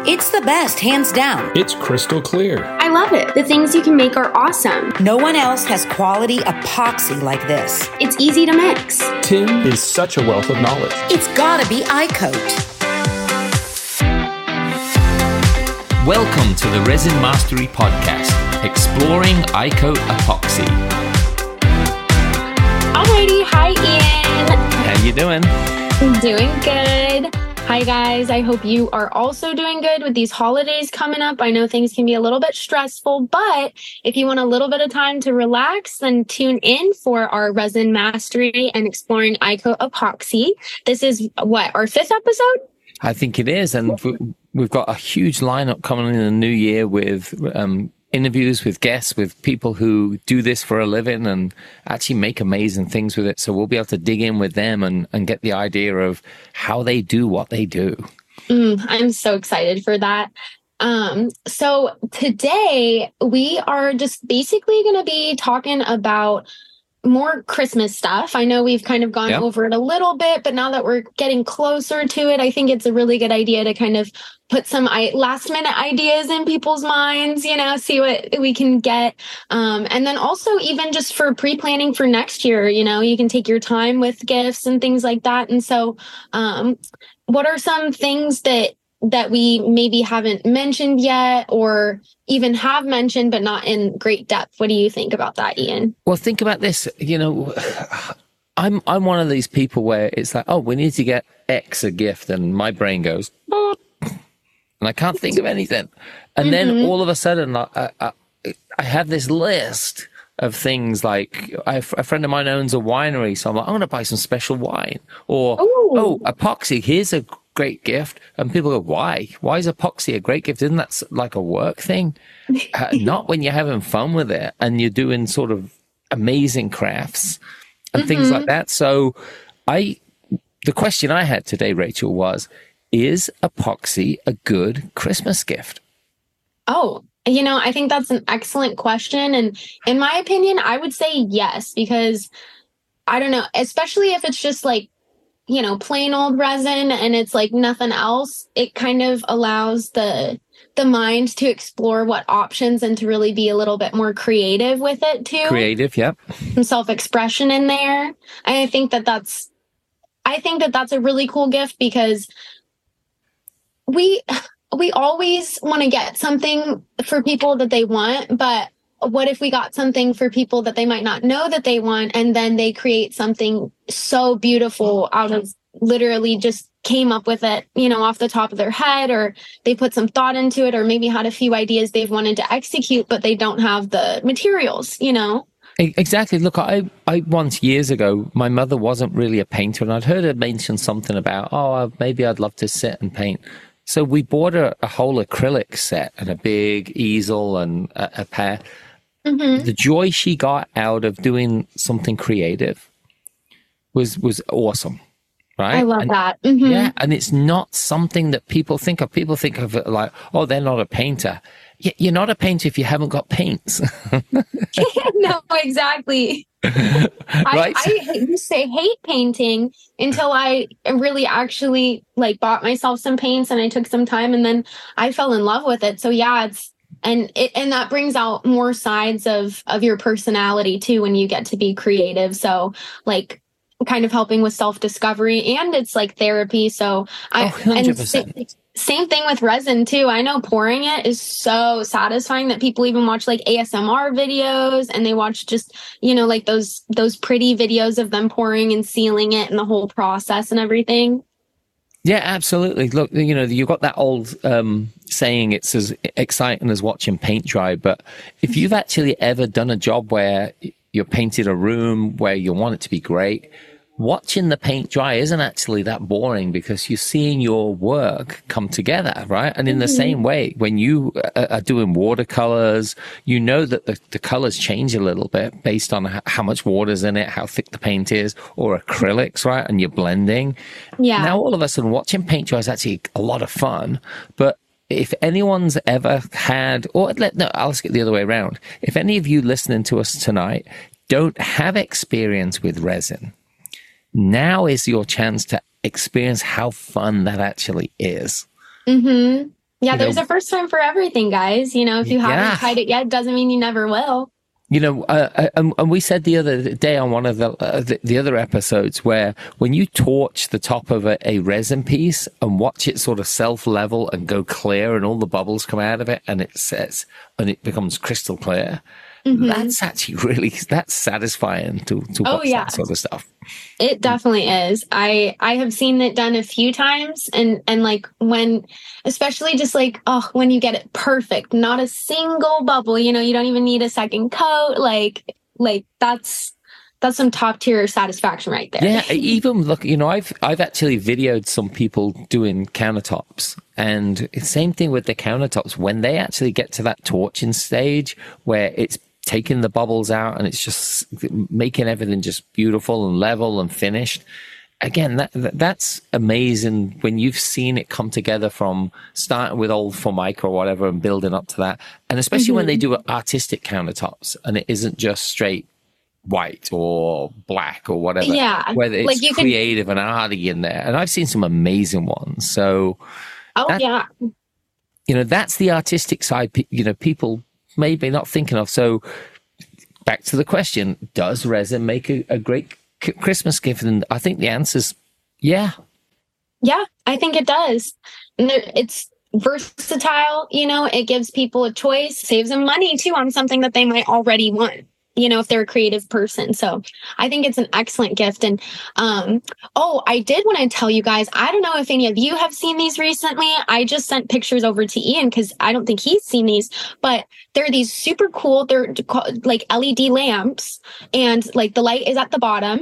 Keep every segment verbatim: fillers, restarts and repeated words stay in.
It's the best, hands down. It's crystal clear. I love it. The things you can make are awesome. No one else has quality epoxy like this. It's easy to mix. Tim is such a wealth of knowledge. It's gotta be iCoat. Welcome to the Resin Mastery Podcast, exploring iCoat epoxy. Alrighty, hi Ian. How you doing? Doing good. Hi guys, I hope you are also doing good with these holidays coming up. I know things can be a little bit stressful, but if you want a little bit of time to relax, then tune in for our Resin Mastery and Exploring iCoat Epoxy. This is what, our fifth episode? I think it is, and we've got a huge lineup coming in the new year with um, interviews with guests, with people who do this for a living and actually make amazing things with it. So we'll be able to dig in with them and, and get the idea of how they do what they do. Mm, I'm so excited for that. Um, so today we are just basically going to be talking about more Christmas stuff. I know we've kind of gone yep. over it a little bit, but now that we're getting closer to it, I think it's a really good idea to kind of put some I- last minute ideas in people's minds, you know, see what we can get. Um, and then also even just for pre-planning for next year, you know, you can take your time with gifts and things like that. And so, um, what are some things that that we maybe haven't mentioned yet or even have mentioned, but not in great depth? What do you think about that, Ian? Well, think about this. You know, I'm I'm one of these people where it's like, oh, we need to get X a gift, and my brain goes, oh, and I can't think of anything. And mm-hmm. then all of a sudden, I, I, I have this list of things like I, a friend of mine owns a winery, so I'm like, I'm going to buy some special wine. Or, Ooh. oh, epoxy, here's a great gift. And people go, why? Why is epoxy a great gift? Isn't that like a work thing? uh, not when you're having fun with it and you're doing sort of amazing crafts and mm-hmm. things like that. So I, the question I had today, Rachel, was, is epoxy a good Christmas gift? Oh, you know, I think that's an excellent question. And in my opinion, I would say yes, because I don't know, especially if it's just like, you know, plain old resin and it's like nothing else, it kind of allows the the mind to explore what options and to really be a little bit more creative with it too. Creative, yep. Some self-expression in there. And I think that that's, I think that that's a really cool gift because we, we always want to get something for people that they want, but what if we got something for people that they might not know that they want, and then they create something so beautiful out of literally just came up with it, you know, off the top of their head, or they put some thought into it, or maybe had a few ideas they've wanted to execute, but they don't have the materials, you know? Exactly. Look, I, I once years ago, my mother wasn't really a painter, and I'd heard her mention something about, oh, maybe I'd love to sit and paint. So we bought a, a whole acrylic set and a big easel and a, a pair. Mm-hmm. The joy she got out of doing something creative was was awesome, right? I love and, that. Mm-hmm. Yeah, and it's not something that people think of. People think of it like, oh, they're not a painter. You're not a painter if you haven't got paints. No, exactly. Right? I, I used to say hate painting until I really actually like bought myself some paints and I took some time and then I fell in love with it. So yeah, it's And it, and that brings out more sides of, of your personality too, when you get to be creative. So like kind of helping with self-discovery, and it's like therapy. So I, oh, one hundred percent. And sa- same thing with resin too. I know pouring it is so satisfying that people even watch like A S M R videos, and they watch just, you know, like those, those pretty videos of them pouring and sealing it and the whole process and everything. Yeah, absolutely. Look, you know, you've got that old um, saying, it's as exciting as watching paint dry. But if you've actually ever done a job where you painted a room where you want it to be great, watching the paint dry isn't actually that boring because you're seeing your work come together, right? And in the mm-hmm. same way, when you are doing watercolors, you know that the, the colors change a little bit based on how much water's in it, how thick the paint is, or acrylics, right? And you're blending. Yeah. Now, all of a sudden, watching paint dry is actually a lot of fun. But if anyone's ever had, or let, no, I'll ask it the other way around. If any of you listening to us tonight don't have experience with resin, now is your chance to experience how fun that actually is. Mm-hmm. Yeah, You there's know, a first time for everything, guys. You know, if you Yeah. haven't tried it yet, doesn't mean you never will. You know, uh, uh, and, and we said the other day on one of the, uh, the the other episodes where when you torch the top of a, a resin piece and watch it sort of self level and go clear, and all the bubbles come out of it, and it says, and it becomes crystal clear. Mhm. That's actually really that's satisfying to to Oh, watch yeah. that sort of stuff. It definitely is. I I have seen it done a few times, and and like when, especially just like oh when you get it perfect, not a single bubble. You know, you don't even need a second coat. Like like that's that's some top tier satisfaction right there. Yeah, even look, you know, I've I've actually videoed some people doing countertops, and it's same thing with the countertops when they actually get to that torching stage where it's taking the bubbles out and it's just making everything just beautiful and level and finished. Again, that, that that's amazing when you've seen it come together from starting with old Formica or whatever and building up to that, and especially Mm-hmm. when they do artistic countertops and it isn't just straight white or black or whatever. Yeah, Whether it's like you could- creative and arty in there. And I've seen some amazing ones. So, Oh that- yeah. you know, that's the artistic side, pe- you know, people maybe not thinking of. So back to the question, does resin make a, a great c- Christmas gift? And I think the answer's yeah. Yeah, I think it does. And there- it's versatile, you know, it gives people a choice, saves them money too on something that they might already want, you know, if they're a creative person. So I think it's an excellent gift. And um, oh, I did want to tell you guys, I don't know if any of you have seen these recently. I just sent pictures over to Ian because I don't think he's seen these, but they're these super cool, they're called, like L E D lamps, and like the light is at the bottom.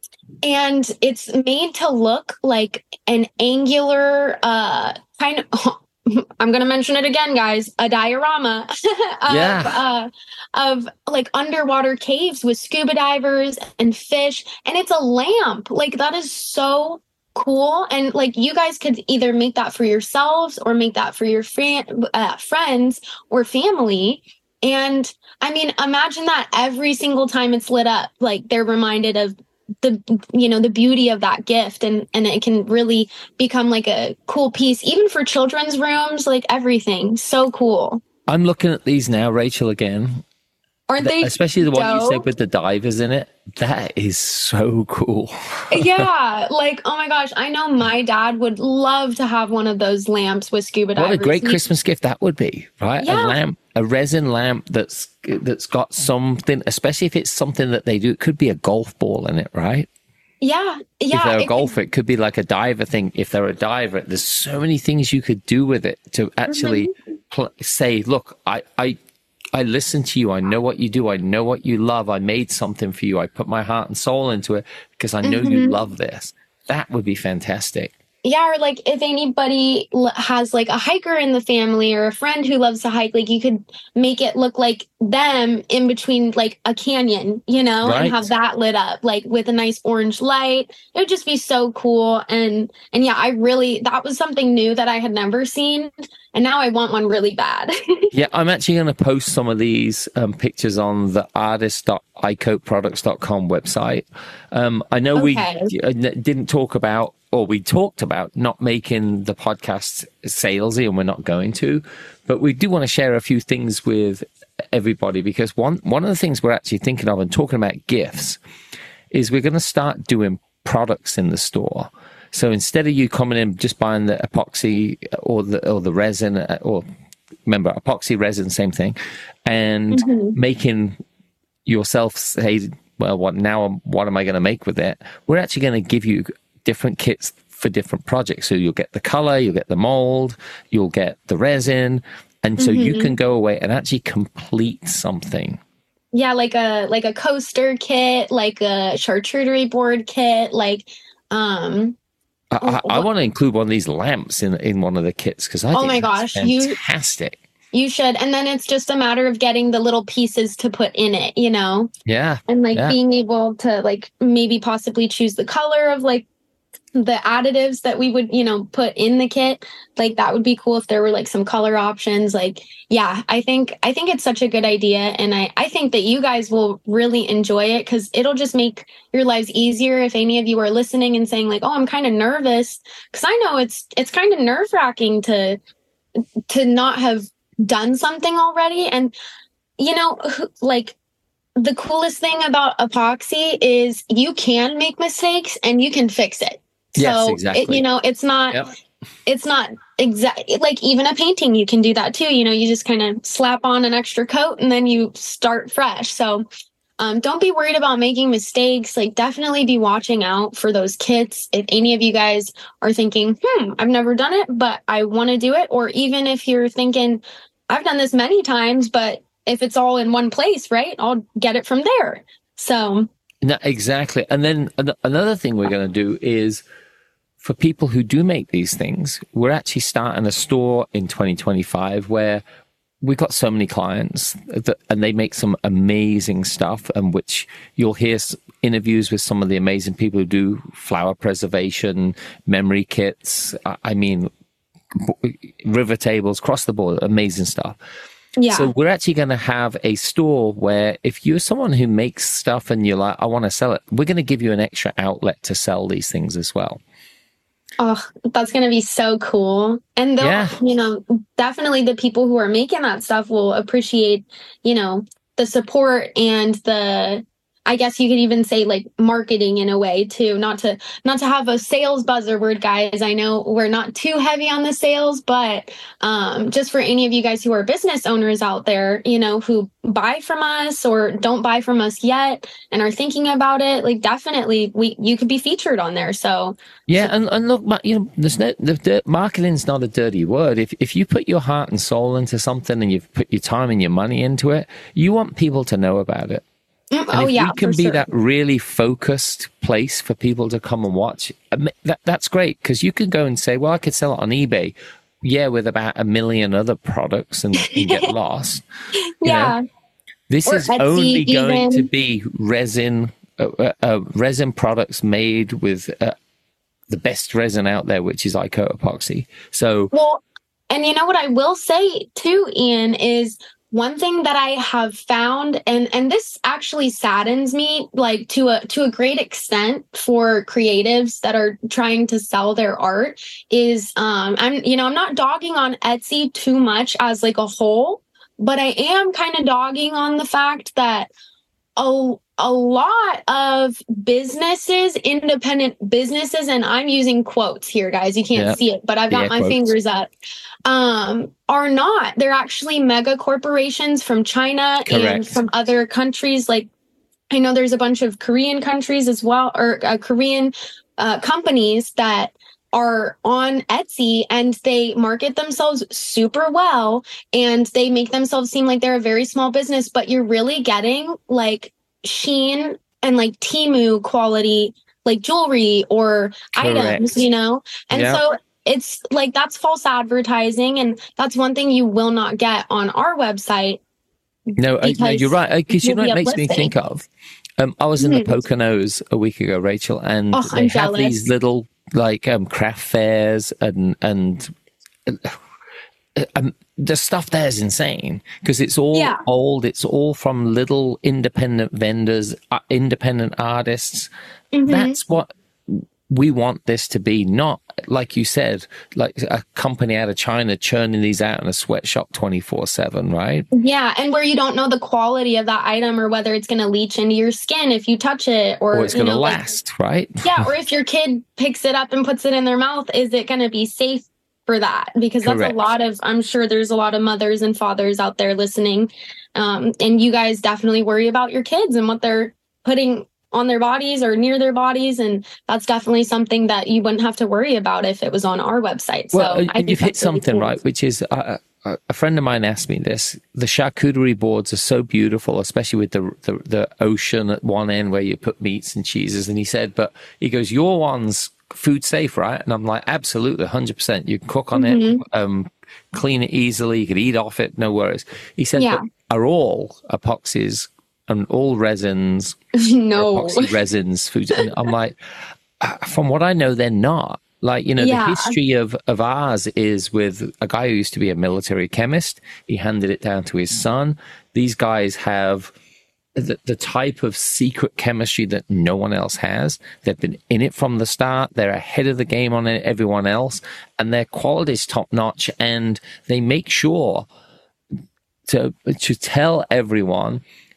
And it's made to look like an angular uh, kind of, I'm going to mention it again, guys, a diorama of, Yeah. uh, of like underwater caves with scuba divers and fish. And it's a lamp. Like that is so cool. And like you guys could either make that for yourselves or make that for your fri- uh, friends or family. And I mean, imagine that every single time it's lit up, like they're reminded of the, you know, the beauty of that gift, and and it can really become like a cool piece even for children's rooms, like everything. So cool. I'm looking at these now, Rachel, again, Aren't they especially the one you dope? said with the divers in it. That is so cool. Yeah, like oh my gosh, I know my dad would love to have one of those lamps with scuba divers. What a great He- Christmas gift that would be, right? Yeah. A lamp, a resin lamp that's that's got something, especially if it's something that they do. It could be a golf ball in it, right? Yeah, yeah. If they're a it could- golfer, it could be like a diver thing. If they're a diver, there's so many things you could do with it to actually Mm-hmm. pl- say, look, I, I, I listen to you. I know what you do. I know what you love. I made something for you. I put my heart and soul into it because I know Mm-hmm. you love this. That would be fantastic. Yeah, or like if anybody l- has like a hiker in the family or a friend who loves to hike, like you could make it look like them in between like a canyon, you know, Right. and have that lit up like with a nice orange light. It would just be so cool. And and yeah, I really that was something new that I had never seen, and now I want one really bad. Yeah, I'm actually going to post some of these um, pictures on the artist dot i coat products dot com website. Um, I know Okay. we uh, didn't talk about, or we talked about not making the podcast salesy, and we're not going to, but we do want to share a few things with everybody, because one, one of the things we're actually thinking of and talking about gifts is we're going to start doing products in the store. So instead of you coming in just buying the epoxy or the, or the resin, or remember epoxy resin, same thing, and Mm-hmm. making yourself say, well, what now, what am I going to make with it? We're actually going to give you different kits for different projects. So you'll get the color, you'll get the mold, you'll get the resin. And so you can go away and actually complete something. Yeah, like a like a coaster kit, like a charcuterie board kit, like um I, I, I want to include one of these lamps in, in one of the kits because I Oh think my that's gosh, you- fantastic. you should. And then it's just a matter of getting the little pieces to put in it, you know? Yeah. And like Yeah. being able to like maybe possibly choose the color of like the additives that we would, you know, put in the kit. Like that would be cool if there were like some color options. Like, yeah, I think I think it's such a good idea. And I, I think that you guys will really enjoy it because it'll just make your lives easier if any of you are listening and saying like, oh, I'm kind of nervous. Cause I know it's it's kind of nerve wracking to to not have done something already. And, you know, like the coolest thing about epoxy is you can make mistakes and you can fix it. Yes, So, exactly. it, you know, it's not, Yep. it's not exact, like even a painting, you can do that too. You know, you just kind of slap on an extra coat and then you start fresh. So, Um, don't be worried about making mistakes. Like, definitely be watching out for those kits. If any of you guys are thinking, hmm, I've never done it, but I want to do it. Or even if you're thinking, I've done this many times, but if it's all in one place, right, I'll get it from there. So. No, exactly. And then an- another thing we're going to do is for people who do make these things, we're actually starting a store in twenty twenty-five where we've got so many clients that, and they make some amazing stuff, and which you'll hear interviews with some of the amazing people who do flower preservation, memory kits. I mean, river tables, across the board, amazing stuff. Yeah. So we're actually going to have a store where if you're someone who makes stuff and you're like, I want to sell it, we're going to give you an extra outlet to sell these things as well. Oh, that's going to be so cool. And they'll, Yeah. you know, definitely the people who are making that stuff will appreciate, you know, the support and the, I guess you could even say like marketing in a way too, not to, not to have a sales buzzword, guys. I know we're not too heavy on the sales, but um, just for any of you guys who are business owners out there, you know, who buy from us or don't buy from us yet and are thinking about it, like definitely we, you could be featured on there. So yeah. And, and look, you know, there's no, the, the marketing's not a dirty word. If, if you put your heart and soul into something and you've put your time and your money into it, you want people to know about it. And oh, if yeah, we can for be sure. that really focused place for people to come and watch, that, that's great, because you can go and say, well, I could sell it on eBay, yeah, with about a million other products and, and get lost. You Yeah. know? This Or is Etsy only going even. to be resin, uh, uh, uh, resin products made with uh, the best resin out there, which is Icoat epoxy. So, Well, and you know what I will say too, Ian, is one thing that I have found, and and this actually saddens me, like to a to a great extent for creatives that are trying to sell their art, is um I'm you know I'm not dogging on Etsy too much as like a whole, but I am kind of dogging on the fact that a a lot of businesses, independent businesses, and I'm using quotes here, guys. You can't Yeah. see it, but I've got Yeah, my quotes. fingers up. Um, are not. They're actually mega corporations from China and Correct. from other countries. Like I know there's a bunch of Korean countries as well, or uh, Korean uh, companies that are on Etsy and they market themselves super well and they make themselves seem like they're a very small business, but you're really getting like Shein and like Temu quality, like jewelry or Correct. items, you know? And Yeah. so it's like, that's false advertising. And that's one thing you will not get on our website. no, I, no Because you're right. Because you know you'll what be it makes me uplisting. think of? Um, I was in the Mhm. Poconos a week ago, Rachel, and Oh, they I'm have jealous. these little like um, craft fairs, and and uh, um, the stuff there is insane because it's all Yeah. old. It's all from little independent vendors, uh, independent artists. Mhm. That's what we want this to be, not like you said, like a company out of China churning these out in a sweatshop twenty-four seven, right? Yeah, and where you don't know the quality of that item or whether it's going to leach into your skin if you touch it, or, Or it's you going to know, like- last, right? yeah, or if your kid picks it up and puts it in their mouth, is it going to be safe for that? Because that's Correct. a lot of, I'm sure there's a lot of mothers and fathers out there listening, um, and you guys definitely worry about your kids and what they're putting on their bodies or near their bodies, and that's definitely something that you wouldn't have to worry about if it was on our website. So Well, I and think you've hit that's really something cool. right, which is uh, uh, a friend of mine asked me this. The charcuterie boards are so beautiful, especially with the, the the ocean at one end where you put meats and cheeses. And he said, but he goes, your one's food safe, right? And I'm like, absolutely, one hundred percent. You can cook on Mm-hmm. it, um, clean it easily. You could eat off it, no worries. He said, Yeah. but are all epoxies and all resins, no. epoxy resins, food? And I'm like, uh, from what I know, they're not. Like, you know, Yeah. the history of, of ours is with a guy who used to be a military chemist. He handed it down to his son. These guys have the, the type of secret chemistry that no one else has. They've been in it from the start. They're ahead of the game on everyone else, and their quality is top notch. And they make sure to to tell everyone,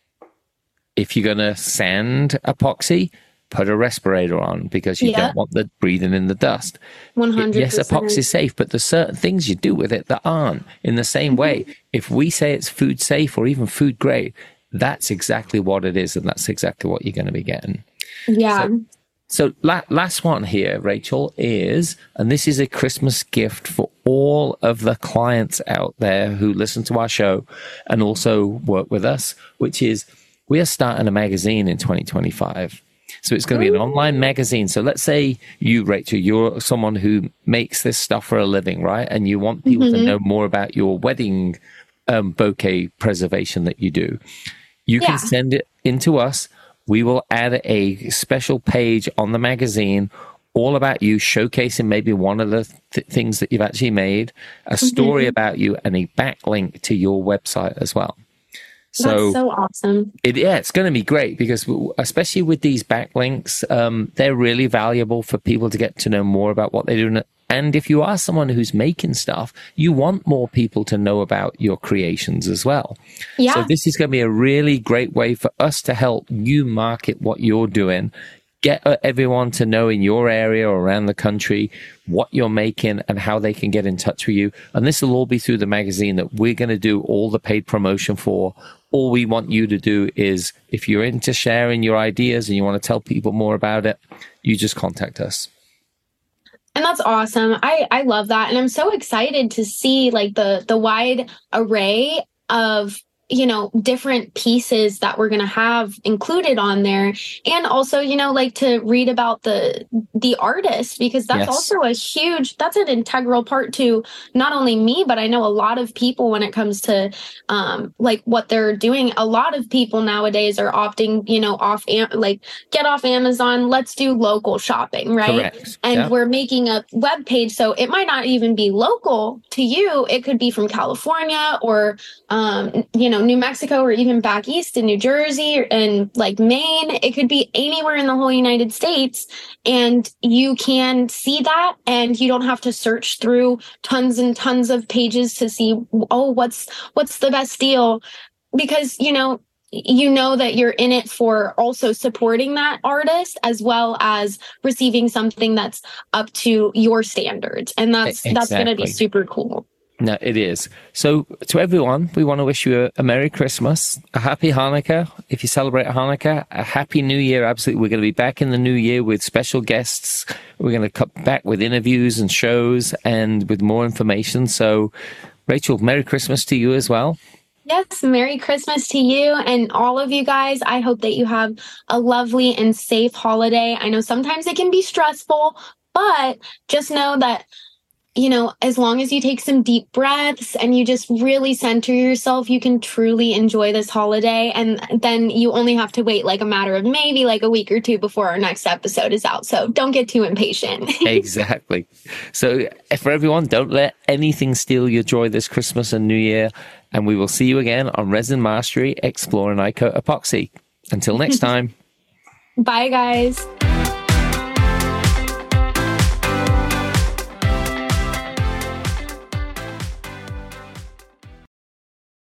if you're going to sand epoxy, put a respirator on, because you yeah. don't want the breathing in the dust. one hundred percent. Yes, epoxy is safe, but there's certain things you do with it that aren't. In the same way, if we say it's food safe or even food grade, that's exactly what it is, and that's exactly what you're going to be getting. Yeah. So, so la- last one here, Rachel, is, and this is a Christmas gift for all of the clients out there who listen to our show and also work with us, which is we are starting a magazine in twenty twenty-five. So it's going to be an online magazine. So let's say you, Rachel, you're someone who makes this stuff for a living, right? And you want people mm-hmm. to know more about your wedding um, bouquet preservation that you do. You yeah. can send it into us. We will add a special page on the magazine all about you, showcasing maybe one of the th- things that you've actually made, a story mm-hmm. about you, and a backlink to your website as well. So, that's so awesome. It, yeah, it's going to be great, because especially with these backlinks, um, they're really valuable for people to get to know more about what they're doing. And if you are someone who's making stuff, you want more people to know about your creations as well. Yeah. So this is going to be a really great way for us to help you market what you're doing. Get everyone to know in your area or around the country what you're making and how they can get in touch with you. And this will all be through the magazine that we're going to do all the paid promotion for. All we want you to do is, if you're into sharing your ideas and you want to tell people more about it, you just contact us. And that's awesome. I, I love that. And I'm so excited to see like the, the wide array of, you know, different pieces that we're going to have included on there. And also, you know, like to read about the, the artist, because that's yes. also a huge, that's an integral part to not only me, but I know a lot of people when it comes to, um, like what they're doing. A lot of people nowadays are opting, you know, off, like get off Amazon, let's do local shopping, right? Correct. And yeah. we're making a web page. So it might not even be local to you. It could be from California or, um, you know, New Mexico, or even back east in New Jersey and like Maine. It could be anywhere in the whole United States. And you can see that, and you don't have to search through tons and tons of pages to see, oh, what's, what's the best deal? Because, you know, you know that you're in it for also supporting that artist as well as receiving something that's up to your standards. And that's, exactly. that's going to be super cool. No, it is. So to everyone, we want to wish you a, a Merry Christmas, a Happy Hanukkah, if you celebrate Hanukkah, a Happy New Year. Absolutely. We're going to be back in the new year with special guests. We're going to come back with interviews and shows and with more information. So, Rachel, Merry Christmas to you as well. Yes, Merry Christmas to you and all of you guys. I hope that you have a lovely and safe holiday. I know sometimes it can be stressful, but just know that, you know, as long as you take some deep breaths and you just really center yourself, you can truly enjoy this holiday. And then you only have to wait like a matter of maybe like a week or two before our next episode is out. So don't get too impatient. Exactly. So for everyone, don't let anything steal your joy this Christmas and New Year. And we will see you again on Resin Mastery, exploring iCoat Epoxy. Until next time. Bye, guys.